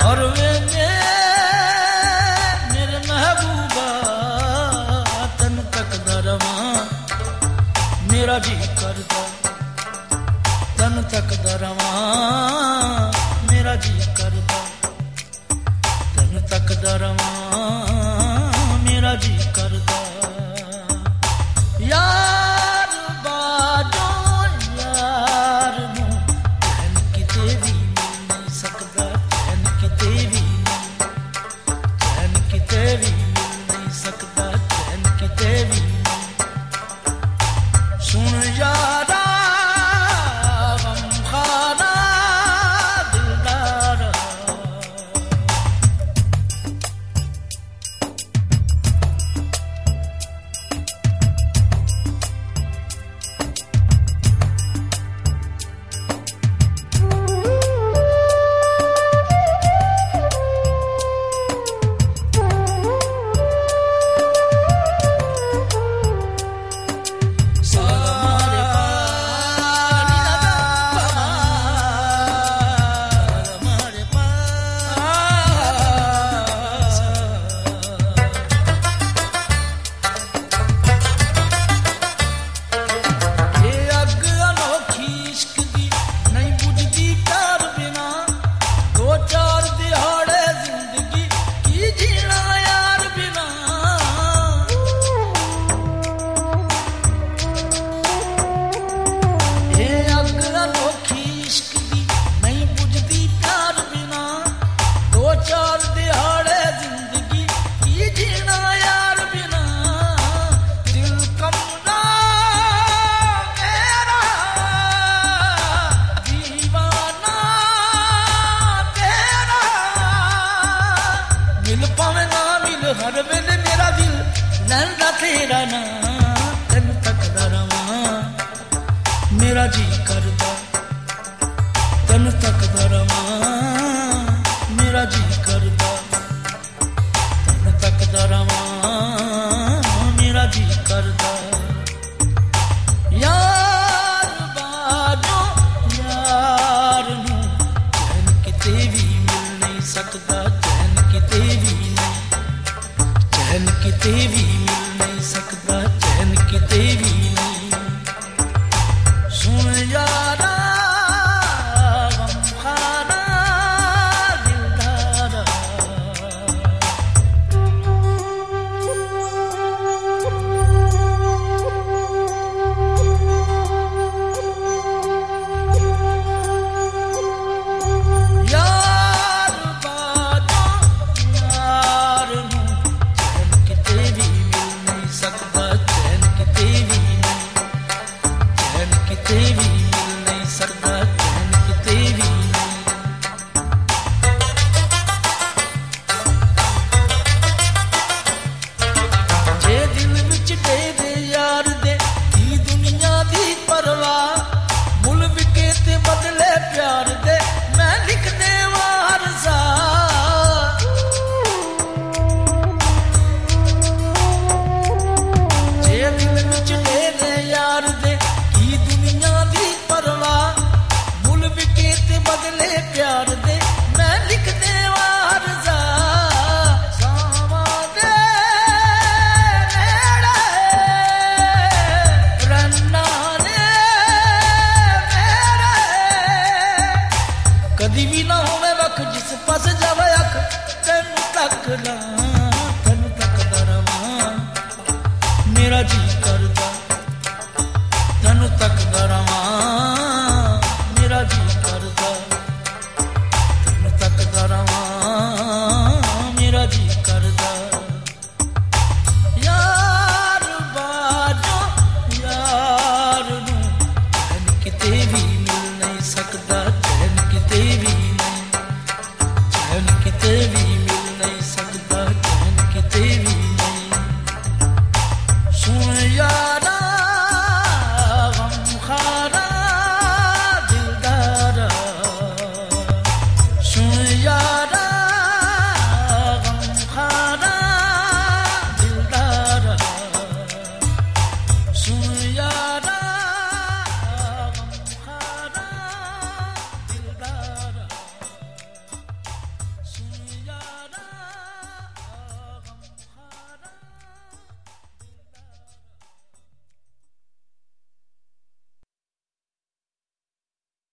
और वे मेरे महबूबा तन तक दरवा मेरा जी करदा तन तक दरवा मेरा जी करदा तन तक दरवा मेरा जी करदा यार बाजो यार नूं चैन किते भी मिल नहीं सकदा चैन किते भी चैन किते भी मिल नहीं सकदा चैन किते भी सुन यारा गमखाना दिलदार हर वेले मेरा दिल लैंदा तेरा ना तन तक दरवा मेरा जी करदा तन तक दरवा मेरा जी करदा तन तक दरवा मेरा जी करदा यार बाजो यार नूं चैन किते भी मिल नहीं सकदा चैन किते भी चैन किते भी मिल नहीं सकदा चैन किते भी नहीं सुन यारा गमखाना दिलदारा यार बाजो यार नूं चैन किते भी मिल नहीं सकदा चैन किते भी चैन किते भी मिल नहीं सकदा चैन किते भी जे दिल विच तेरे यार दे की दुनिया दी परवाह मुल विके ते बदले प्यार दे मैं लिख देवां रज़ा जे दिल विच तेरे यार दे की दुनिया दी परवाह मुल विके ते बदले प्यार दे मैं लिख देवां रज़ा सावां दे नेड़े रन्ना ने मेरे कदी भी ना होवे वक्त जिस पास जावे अख तैनू तक ला